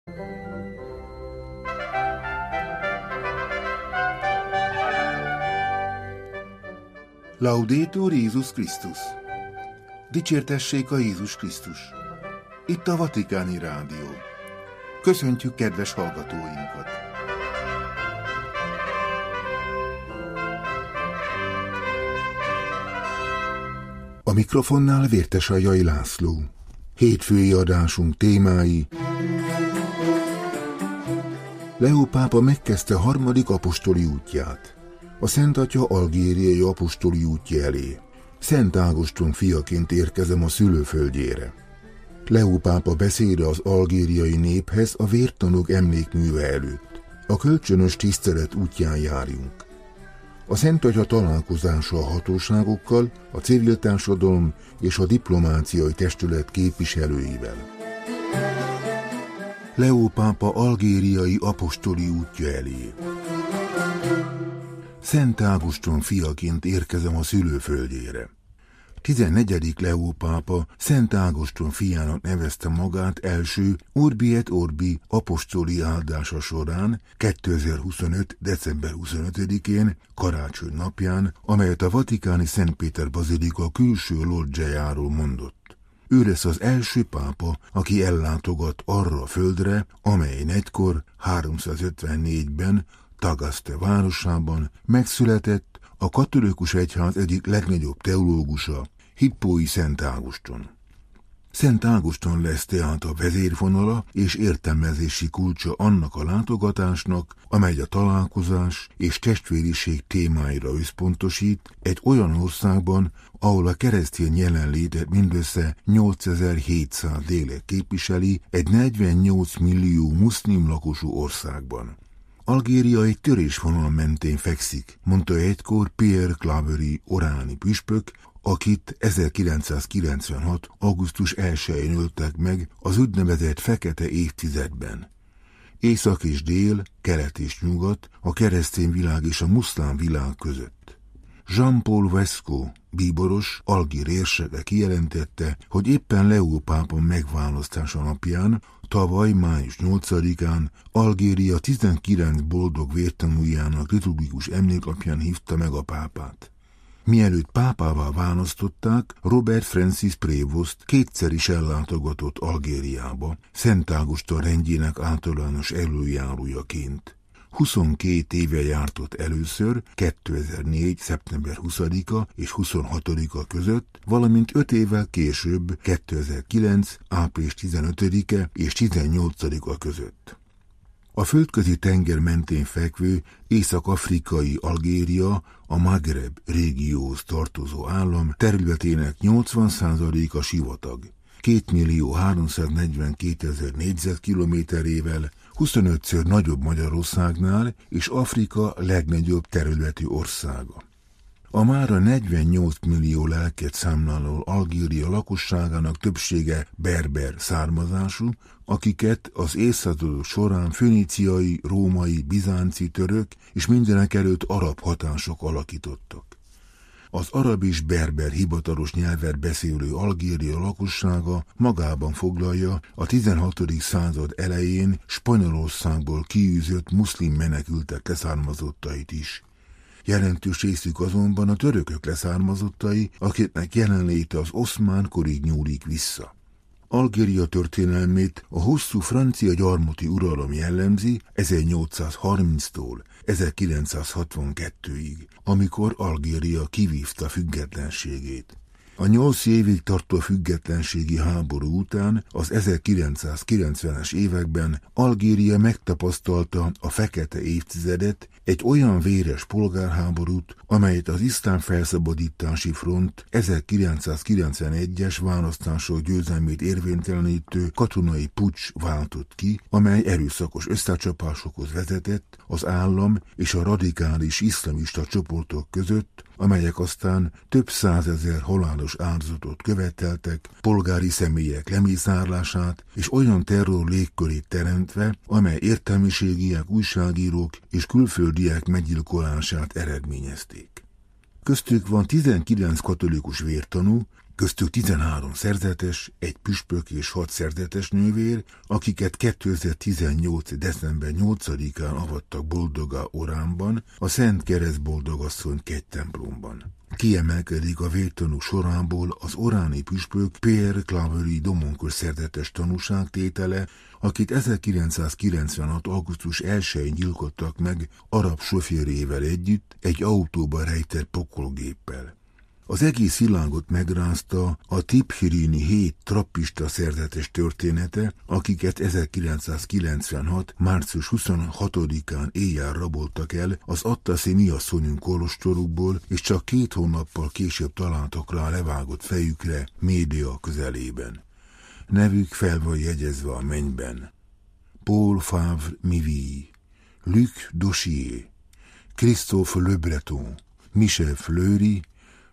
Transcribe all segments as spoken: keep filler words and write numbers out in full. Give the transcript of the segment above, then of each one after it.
Laudetur Jézus Krisztus! Dicsértessék a Jézus Krisztus! Itt a Vatikáni Rádió. Köszöntjük kedves hallgatóinkat! A mikrofonnál Vértesajjai László. Hétfői adásunk témái: Leó pápa megkezdte harmadik apostoli útját. A Szent Atya algériai apostoli útja elé. Szent Ágoston fiaként érkezem a szülőföldjére. Leó pápa beszéde az algériai néphez a vértanúk emlékműve előtt. A kölcsönös tisztelet útján járjunk. A Szent Atya találkozása a hatóságokkal, a civil társadalom és a diplomáciai testület képviselőivel. Leó pápa algériai apostoli útja elé. Szent Ágoston fiaként érkezem a szülőföldjére. tizennegyedik Leó pápa Szent Ágoston fiának nevezte magát első Urbi et Orbi apostoli áldása során kétezer-huszonöt. december huszonötödikén, karácsony napján, amelyet a vatikáni Szent Péter bazilika külső lodzsájáról mondott. Ő lesz az első pápa, aki ellátogat arra a földre, amely egykor háromszázötvennégyben Tagaste városában megszületett a katolikus egyház egyik legnagyobb teológusa, Hippói Szent Ágoston. Szent Ágoston lesz tehát a vezérfonala és értelmezési kulcsa annak a látogatásnak, amely a találkozás és testvériség témáira összpontosít egy olyan országban, ahol a keresztény jelenlétet mindössze nyolcezer-hétszáz lélek képviseli egy negyvennyolc millió muszlim lakosú országban. Algéria egy törésvonal mentén fekszik, mondta egykor Pierre Claverie oráni püspök, akit ezerkilencszázkilencvenhat. augusztus elsején öltek meg az úgynevezett fekete évtizedben. Észak és dél, kelet és nyugat, a keresztény világ és a muszlám világ között. Jean-Paul Vesco, bíboros, algír érseke kijelentette, hogy éppen Leó pápa megválasztása napján, tavaly május nyolcadikán Algéria tizenkilenc boldog vértanújának liturgikus emléklapján hívta meg a pápát. Mielőtt pápává választották, Robert Francis Prévost kétszer is ellátogatott Algériába, Szent Ágoston rendjének általános előjárójaként. huszonkét éve jártott először, kétezer-négy. szeptember huszadika és huszonhatodika között, valamint öt évvel később, kétezer-kilenc. április tizenötödike és tizennyolcadika között. A földközi tenger mentén fekvő észak-afrikai Algéria a Magreb régióhoz tartozó állam területének nyolcvan százaléka sivatag. kétmillió-háromszáznegyvenkétezer négyzetkilométerével huszonötször nagyobb Magyarországnál és Afrika legnagyobb területű országa. A mára negyvennyolc millió lelket számláló Algéria lakosságának többsége berber származású, akiket az évszázadok során föníciai, római, bizánci, török és mindenekelőtt arab hatások alakítottak. Az arab és berber hivatalos nyelvet beszélő Algéria lakossága magában foglalja a tizenhatodik század elején Spanyolországból kiűzött muszlim menekültek leszármazottait is. Jelentős részük azonban a törökök leszármazottai, akiknek jelenléte az oszmán korig nyúlik vissza. Algéria történelmét a hosszú francia gyarmati uralom jellemzi ezernyolcszázharminctól ezerkilencszázhatvankettőig, amikor Algéria kivívta függetlenségét. A nyolc évig tartó függetlenségi háború után az ezerkilencszázkilencvenes években Algéria megtapasztalta a fekete évtizedet, egy olyan véres polgárháborút, amelyet az iszlám felszabadítási front ezerkilencszázkilencvenegyes választások győzelmét érvénytelenítő katonai puccs váltott ki, amely erőszakos összecsapásokhoz vezetett az állam és a radikális iszlamista csoportok között, amelyek aztán több százezer halálos áldozatot követeltek, polgári személyek lemészárlását és olyan terror légkörét teremtve, amely értelmiségiek, újságírók és külföldiek meggyilkolását eredményezték. Köztük van tizenkilenc katolikus vértanú, köztük tizenhárom szerzetes, egy püspök és hat szerzetes nővér, akiket kétezer-tizennyolc. december nyolcadikán avattak boldogá Oránban, a Szent Kereszt Boldogasszony kegytemplomban. Kiemelkedik a vértanúk sorából az oráni püspök Pierre Claverie Domonkos szerzetes tanúságtétele, akit ezerkilencszázkilencvenhat. augusztus elsején gyilkoltak meg arab sofőrével együtt egy autóba rejtett pokolgéppel. Az egész világot megrázta a Tiphirini hét trappista szerzetes története, akiket ezerkilencszázkilencvenhat. március huszonhatodikán éjjel raboltak el az Attaszi Miasszonyunk kolostorukból, és csak két hónappal később találtak rá levágott fejükre Médea közelében. Nevük fel van jegyezve a mennyben. Paul Favre Miville, Luc Dochier, Christophe Le Breton, Michel Fleury,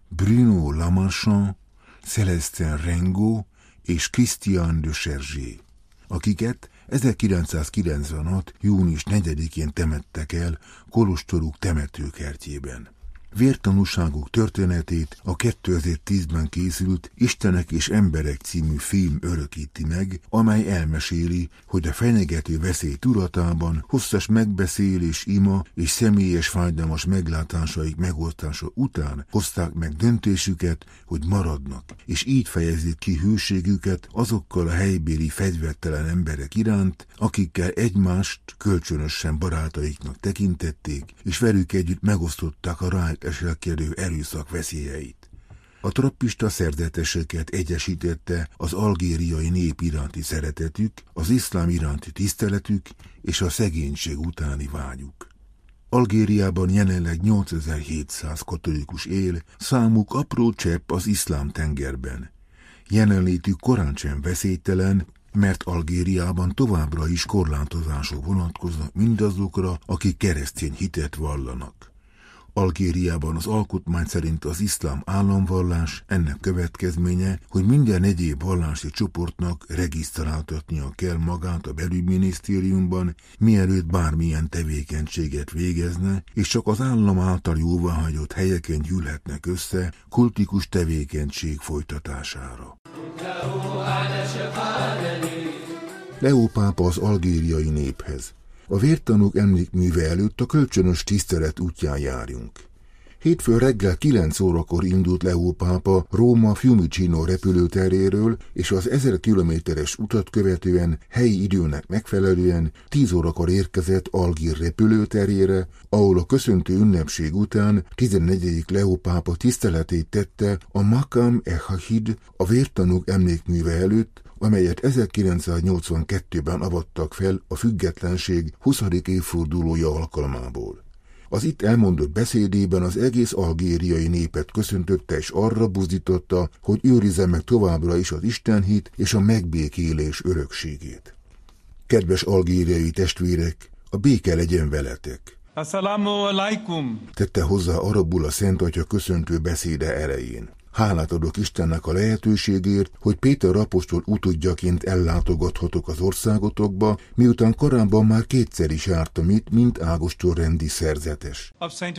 Bruno Lamarchand, Célestin Rengo és Christian de Chergé, akiket ezerkilencszázkilencvenhat. június negyedikén temettek el kolostoruk temetőkertjében. Vértanúságuk történetét a kétezer-tízben készült Istenek és emberek című film örökíti meg, amely elmeséli, hogy a fenyegető veszély tudatában hosszas megbeszélés, ima és személyes fájdalmas meglátásaik megosztása után hozták meg döntésüket, hogy maradnak, és így fejezik ki hűségüket azokkal a helybéli fegyvertelen emberek iránt, akikkel egymást kölcsönösen barátaiknak tekintették, és velük együtt megosztották a rájuk eselkedő erőszak veszélyeit. A trappista szerzeteseket egyesítette az algériai nép iránti szeretetük, az iszlám iránti tiszteletük és a szegénység utáni vágyuk. Algériában jelenleg nyolcezer-hétszáz katolikus él, számuk apró csepp az iszlám tengerben. Jelenlétük korántsem veszélytelen, mert Algériában továbbra is korlátozások vonatkoznak mindazokra, akik keresztény hitet vallanak. Algériában az alkotmány szerint az iszlám államvallás, ennek következménye, hogy minden egyéb vallási csoportnak regisztráltatnia kell magát a belügyminisztériumban, mielőtt bármilyen tevékenységet végezne, és csak az állam által jóváhagyott helyeken gyűlhetnek össze kultikus tevékenység folytatására. Leó pápa az algériai néphez. A vértanúk emlékműve előtt a kölcsönös tisztelet útján járjunk. Hétfőn reggel kilenc órakor indult Leó pápa Róma Fiumicino repülőteréről, és az ezer kilométeres utat követően helyi időnek megfelelően tíz órakor érkezett Algír repülőterére, ahol a köszöntő ünnepség után tizennegyedik Leó pápa tiszteletét tette a Makam e-Hahid, a vértanúk emlékműve előtt, amelyet ezerkilencszáznyolcvankettőben avattak fel a függetlenség huszadik évfordulója alkalmából. Az itt elmondott beszédében az egész algériai népet köszöntötte és arra buzdította, hogy őrizze meg továbbra is az istenhit és a megbékélés örökségét. Kedves algériai testvérek, a béke legyen veletek! Assalamu alaikum! Tette hozzá arabul a Szent Atya köszöntő beszéde elején. Hálát adok Istennek a lehetőségért, hogy Péter apostol utódjaként ellátogathatok az országotokba, miután korábban már kétszer is jártam itt, mint ágostonrendi szerzetes.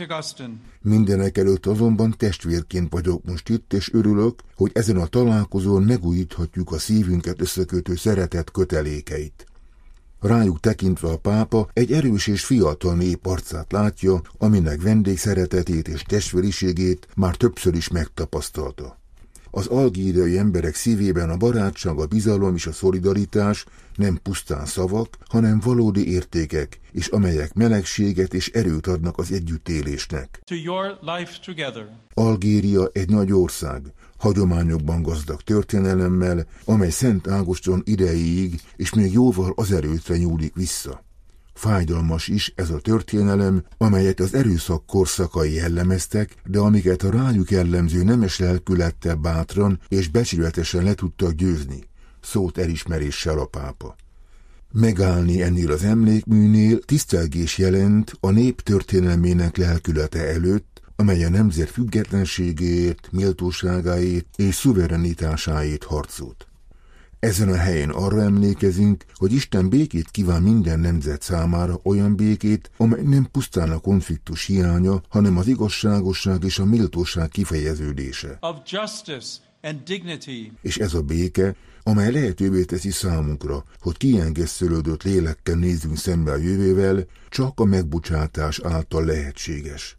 Mindenek előtt azonban testvérként vagyok most itt, és örülök, hogy ezen a találkozón megújíthatjuk a szívünket összekötő szeretet kötelékeit. Rájuk tekintve a pápa egy erős és fiatal nép arcát látja, aminek vendégszeretetét és testvériségét már többször is megtapasztalta. Az algériai emberek szívében a barátság, a bizalom és a szolidaritás nem pusztán szavak, hanem valódi értékek, és amelyek melegséget és erőt adnak az együttélésnek. To your life together. Algéria egy nagy ország, hagyományokban gazdag történelemmel, amely Szent Ágoston idejéig és még jóval azelőttre nyúlik vissza. Fájdalmas is ez a történelem, amelyet az erőszak korszakai jellemeztek, de amiket a rájuk jellemző nemes lelkülettel bátran és becsületesen le tudtak győzni, szólt elismeréssel a pápa. Megállni ennél az emlékműnél tisztelgés jelent a nép történelmének lelkülete előtt, amely a nemzet függetlenségéért, méltóságáért és szuverenitásáért harcolt. Ezen a helyen arra emlékezünk, hogy Isten békét kíván minden nemzet számára, olyan békét, amely nem pusztán a konfliktus hiánya, hanem az igazságosság és a méltóság kifejeződése. Of justice and dignity. És ez a béke, amely lehetővé teszi számunkra, hogy kiengesztelődött lélekkel nézzünk szembe a jövővel, csak a megbocsátás által lehetséges.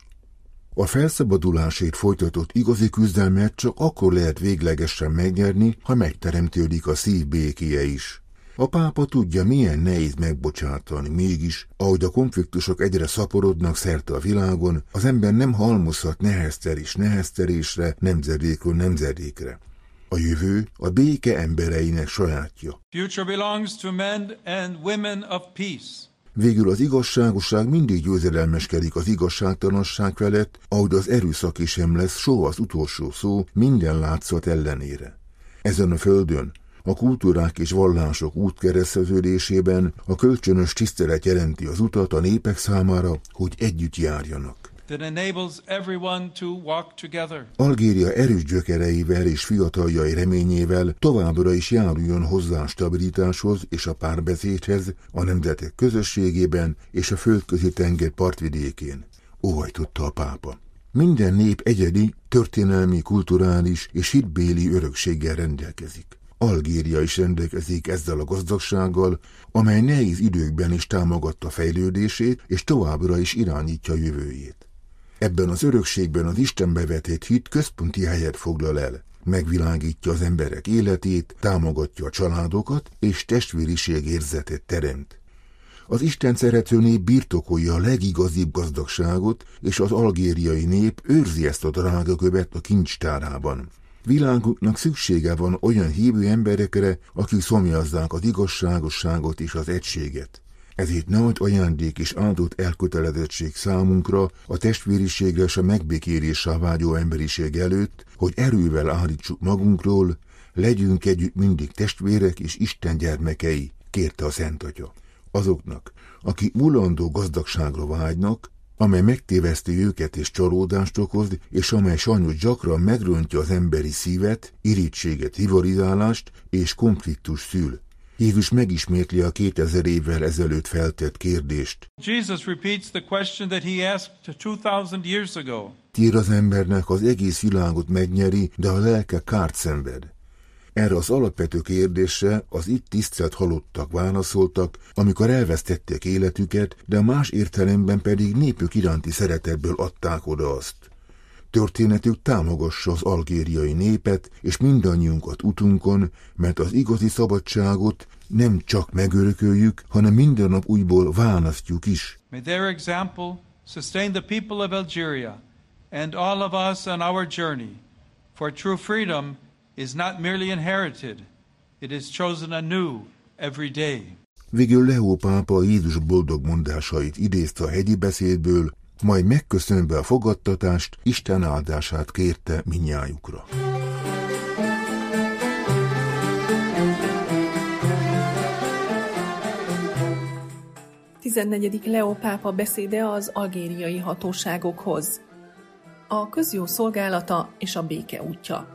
A felszabadulásért folytatott igazi küzdelmet csak akkor lehet véglegesen megnyerni, ha megteremtődik a szív békéje is. A pápa tudja, milyen nehéz megbocsátani, mégis, ahogy a konfliktusok egyre szaporodnak szerte a világon, az ember nem halmozhat neheztelés neheztelésre, nemzedékről nemzedékre. A jövő a béke embereinek sajátja. Future belongs to men and women of peace. Végül az igazságosság mindig győzedelmeskedik az igazságtalanság felett, ahogy az erőszak sem lesz soha az utolsó szó minden látszat ellenére. Ezen a földön, a kultúrák és vallások útkereszteződésében a kölcsönös tisztelet jelenti az utat a népek számára, hogy együtt járjanak. That enables everyone to walk together. Algéria erős gyökereivel és fiataljai reményével továbbra is járuljon hozzá a stabilitáshoz és a párbeszédhez a nemzetek közösségében és a földközi tenger partvidékén, óhajtotta a pápa. Minden nép egyedi, történelmi, kulturális és hitbéli örökséggel rendelkezik. Algéria is rendelkezik ezzel a gazdagsággal, amely nehéz időkben is támogatta fejlődését és továbbra is irányítja jövőjét. Ebben az örökségben az Istenbe vetett hit központi helyet foglal el, megvilágítja az emberek életét, támogatja a családokat és testvériség érzetet teremt. Az Isten szerető nép birtokolja a legigazibb gazdagságot, és az algériai nép őrzi ezt a drága követ a kincstárában. Világunknak szüksége van olyan hívő emberekre, akik szomjazzák az igazságosságot és az egységet. Ezért nagy ajándék és áldott elkötelezettség számunkra a testvériségre és a megbékélésre vágyó emberiség előtt, hogy erővel állítsuk magunkról, legyünk együtt mindig testvérek és Isten gyermekei, kérte a Szent Atya. Azoknak, akik mulandó gazdagságra vágynak, amely megtéveszti őket és csalódást okoz, és amely sajnos gyakran megröntje az emberi szívet, irítséget, rivalizálást és konfliktus szül. Jézus megismétli a kétezer évvel ezelőtt feltett kérdést. Jesus repeats the question that he asked two thousand years ago. Tír az embernek az egész világot megnyeri, de a lelke kárt szenved. Erre az alapvető kérdésre az itt tisztelt halottak válaszoltak, amikor elvesztették életüket, de a más értelemben pedig népük iránti szeretetből adták oda azt. Történetük támogassa az algériai népet és mindannyiunkat utunkon, mert az igazi szabadságot nem csak megörököljük, hanem minden nap újból választjuk is. May their example sustain the people of Algeria and all of us on our journey, for true freedom is not merely inherited, it is chosen anew every day. Végül Leó pápa Jézus boldog mondásait idézte a hegyi beszédből, majd megköszönve a fogadtatást, Isten áldását kérte mindnyájukra. tizennegyedik Leó pápa beszéde az algériai hatóságokhoz. A közjó szolgálata és a béke útja.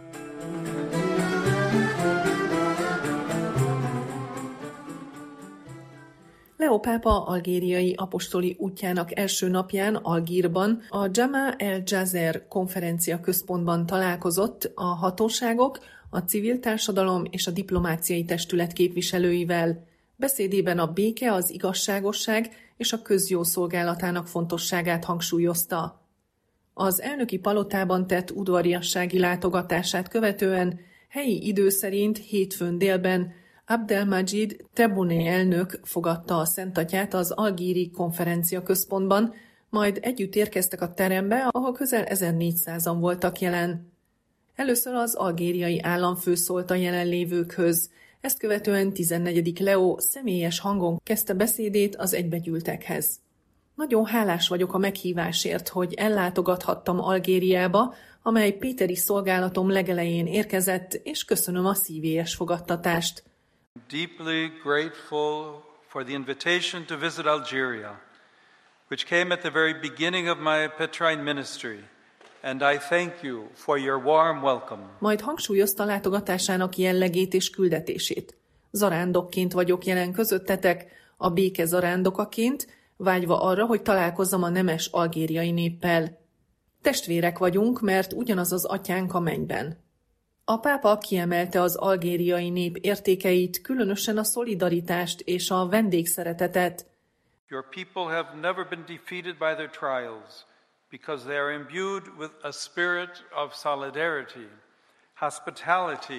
Leó pápa algériai apostoli útjának első napján Algírban a Jama el Jazer konferencia központban találkozott a hatóságok, a civil társadalom és a diplomáciai testület képviselőivel. Beszédében a béke, az igazságosság és a közjó szolgálatának fontosságát hangsúlyozta. Az elnöki palotában tett udvariassági látogatását követően helyi idő szerint hétfőn délben Abdelmajid Tebboune elnök fogadta a Szent Atyát az algíri konferencia központban, majd együtt érkeztek a terembe, ahol közel ezernégyszázan voltak jelen. Először az algériai államfő szólt a jelenlévőkhöz, ezt követően tizennegyedik Leó személyes hangon kezdte beszédét az egybegyűltekhez. Nagyon hálás vagyok a meghívásért, hogy ellátogathattam Algériába, amely péteri szolgálatom legelején érkezett, és köszönöm a szívélyes fogadtatást. Deeply grateful for the invitation to visit Algeria, which came at the very beginning of my Petrine ministry, and I thank you for your warm welcome. Majd hangsúlyozta látogatásának jellegét és küldetését. Zarándokként vagyok jelen közöttetek, a béke zarándokaként, vágyva arra, hogy találkozzam a nemes algériai néppel. Testvérek vagyunk, mert ugyanaz az atyánk a mennyben. A pápa kiemelte az algériai nép értékeit, különösen a szolidaritást és a vendégszeretetet. Your people have never been defeated by their trials because they are imbued with a spirit of solidarity, hospitality.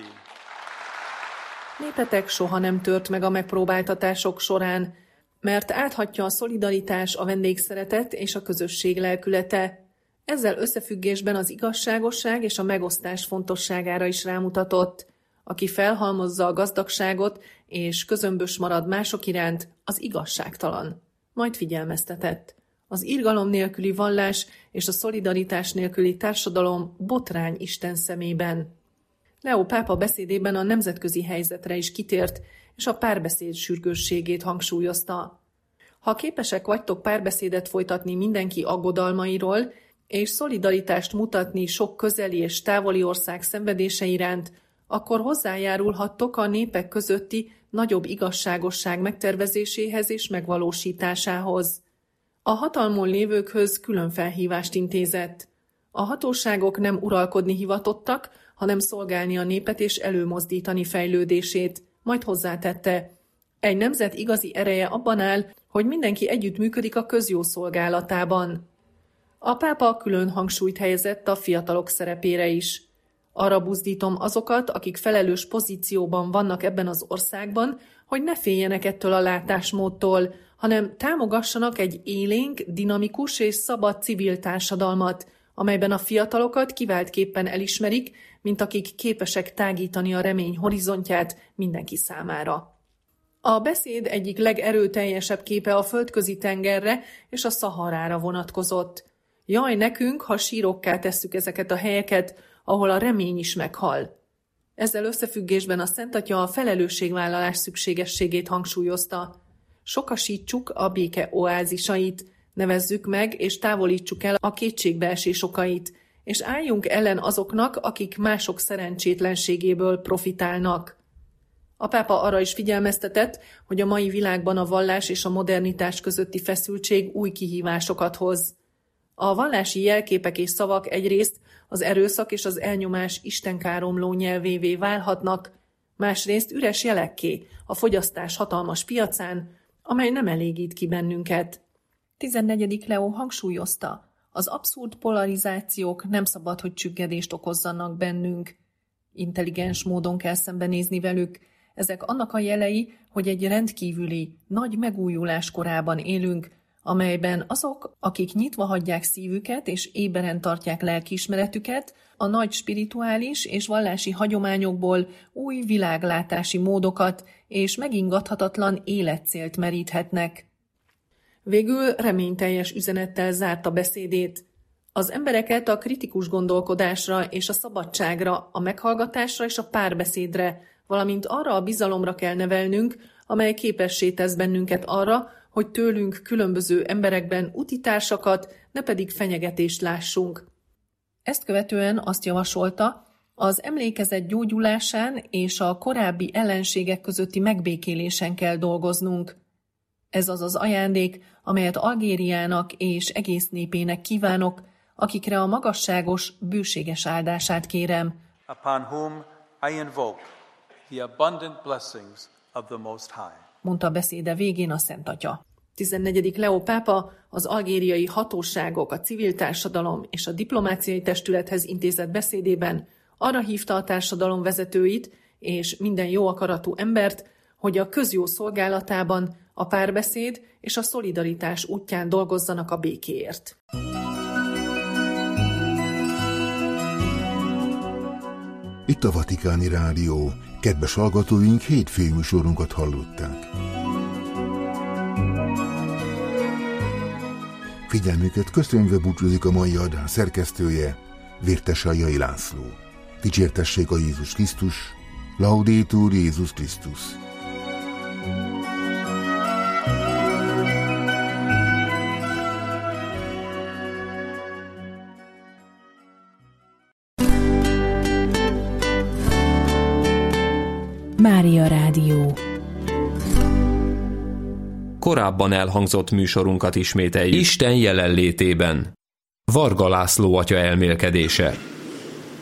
Népetek soha nem tört meg a megpróbáltatások során, mert áthatja a szolidaritás, a vendégszeretet és a közösség lelkülete. Ezzel összefüggésben az igazságosság és a megosztás fontosságára is rámutatott. Aki felhalmozza a gazdagságot és közömbös marad mások iránt, az igazságtalan. Majd figyelmeztetett. Az irgalom nélküli vallás és a szolidaritás nélküli társadalom botrány Isten szemében. Leó pápa beszédében a nemzetközi helyzetre is kitért, és a párbeszéd sürgősségét hangsúlyozta. Ha képesek vagytok párbeszédet folytatni mindenki aggodalmairól, és szolidaritást mutatni sok közeli és távoli ország szenvedése iránt, akkor hozzájárulhattok a népek közötti nagyobb igazságosság megtervezéséhez és megvalósításához. A hatalmon lévőkhöz külön felhívást intézett. A hatóságok nem uralkodni hivatottak, hanem szolgálni a népet és előmozdítani fejlődését, majd hozzátette. Egy nemzet igazi ereje abban áll, hogy mindenki együttműködik a közjó szolgálatában. A pápa külön hangsúlyt helyezett a fiatalok szerepére is. Arra buzdítom azokat, akik felelős pozícióban vannak ebben az országban, hogy ne féljenek ettől a látásmódtól, hanem támogassanak egy élénk, dinamikus és szabad civil társadalmat, amelyben a fiatalokat kiváltképpen elismerik, mint akik képesek tágítani a remény horizontját mindenki számára. A beszéd egyik legerőteljesebb képe a földközi tengerre és a Szaharára vonatkozott. Jaj nekünk, ha sírokká tesszük ezeket a helyeket, ahol a remény is meghal. Ezzel összefüggésben a Szent Atya a felelősségvállalás szükségességét hangsúlyozta. Sokasítsuk a béke oázisait, nevezzük meg és távolítsuk el a kétségbeesés okait, és álljunk ellen azoknak, akik mások szerencsétlenségéből profitálnak. A pápa arra is figyelmeztetett, hogy a mai világban a vallás és a modernitás közötti feszültség új kihívásokat hoz. A vallási jelképek és szavak egyrészt az erőszak és az elnyomás istenkáromló nyelvévé válhatnak, másrészt üres jelekké a fogyasztás hatalmas piacán, amely nem elégít ki bennünket. tizennegyedik Leó hangsúlyozta, az abszurd polarizációk nem szabad, hogy csüggedést okozzanak bennünk. Intelligens módon kell szembenézni velük. Ezek annak a jelei, hogy egy rendkívüli, nagy megújulás korában élünk, amelyben azok, akik nyitva hagyják szívüket és éberen tartják lelkiismeretüket, a nagy spirituális és vallási hagyományokból új világlátási módokat és megingathatatlan életcélt meríthetnek. Végül reményteljes üzenettel zárta beszédét. Az embereket a kritikus gondolkodásra és a szabadságra, a meghallgatásra és a párbeszédre, valamint arra a bizalomra kell nevelnünk, amely képessé tesz bennünket arra, hogy tőlünk különböző emberekben utitársakat, ne pedig fenyegetést lássunk. Ezt követően azt javasolta, az emlékezet gyógyulásán és a korábbi ellenségek közötti megbékélésen kell dolgoznunk. Ez az az ajándék, amelyet Algériának és egész népének kívánok, akikre a magasságos, bőséges áldását kérem. Upon whom I invoke the abundant blessings of the Most High. Mondta beszéde végén a Szent Atya. tizennegyedik Leó pápa az algériai hatóságok, a civil társadalom és a diplomáciai testülethez intézett beszédében arra hívta a társadalom vezetőit és minden jó akaratú embert, hogy a közjó szolgálatában a párbeszéd és a szolidaritás útján dolgozzanak a békéért. Itt a Vatikáni Rádió. Kedves hallgatóink, hétfői műsorunkat hallották. Figyelmüket köszönve búcsúzik a mai adás szerkesztője, Vértesajai László. Dicsértessék a Jézus Krisztus, Laudetur Jézus Krisztus. Mária Rádió. Korábban elhangzott műsorunkat ismételjük. Isten jelenlétében. Varga László atya elmélkedése.